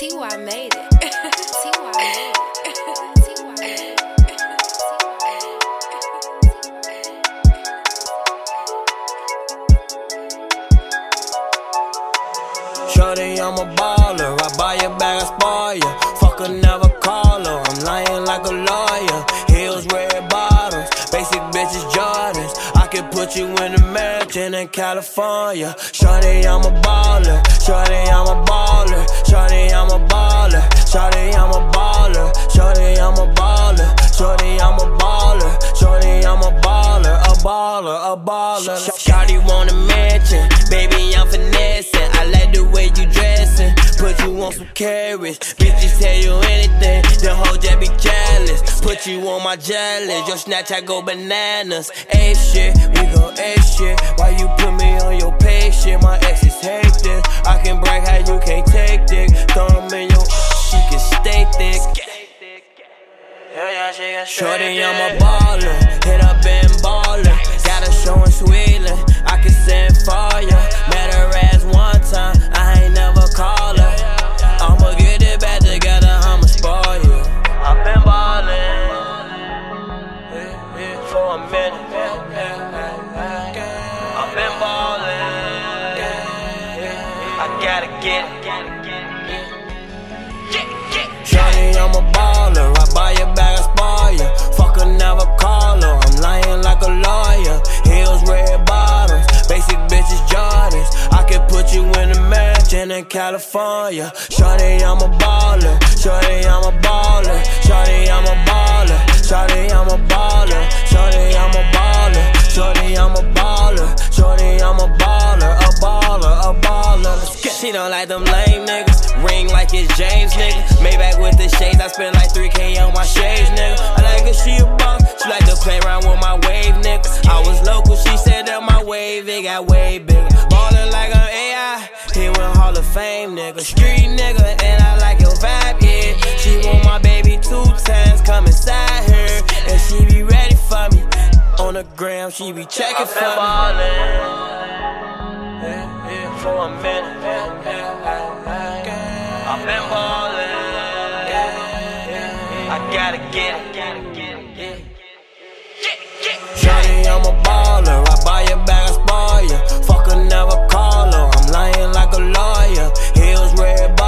T.Y. made it. T.Y. made it. T.Y. made it. Shorty, I'm a baller. I buy your bag, I spoil ya. Fuck her, never call her. I'm lying like a lawyer. Heels, red bottoms. Basic bitches, Jordans. I could put you in a mansion in California. Shorty, I'm a baller. Shorty, I'm a baller. Shorty, I'm a baller. Shorty, I'm a baller. Shorty, I'm a baller. Shorty, I'm a baller. Shorty, I'm a baller. A baller, a baller. Shorty want a mansion. Baby, I'm finessing. I like the way you dressing. Put you on some carrots. Bitches tell you anything. The hoe just be jealous. Put you on my jealous. Your Snapchat go bananas. Ape shit, we go ape shit. Why you put me on your page shit? My exes hate this. I can brag how you can't take dick. Throw them in your she can stay thick. Shorty, I'm a baller. Hit up and baller. Got a show in Sweden. I can send for ya. Met her ass one time. I ain't never call her. I'ma get it back together. I'ma spoil you. I've been ballin', for a minute. I've been ballin'. I gotta get it. Shorty, I'm a baller. I buy your bag, I spoil ya. Fuck her, never call her. I'm lying like a lawyer. Heels, red bottoms. Basic bitches, Jordans. I could put you in a mansion in California. Shorty, I'm a baller. Shorty, I'm a baller. Shorty, I'm a baller. Shorty, I'm a baller. Shorty, I'm a baller. Shorty, I'm a baller. Shorty, I'm a baller. A baller, a baller. Let's get. She don't like them lame niggas. Ring like it's James, nigga. Maybach with the shades. I spend like 3K on my shades, nigga. I like her, she a bum. She like to play around with my wave, nigga. I was local, she said that my wave, it got way bigger. Ballin' like an AI. He went Hall of Fame, nigga. Street nigga, and I like your vibe, yeah. She want my baby 2 times, come inside her. And she be ready for me. On the gram, she be checking for me. For a minute. I've been ballin'. I gotta get it. Shorty, I'm a baller. I buy your bag, I spoil ya. Fuck her, never call her. I'm lying like a lawyer. Heels, red bottoms.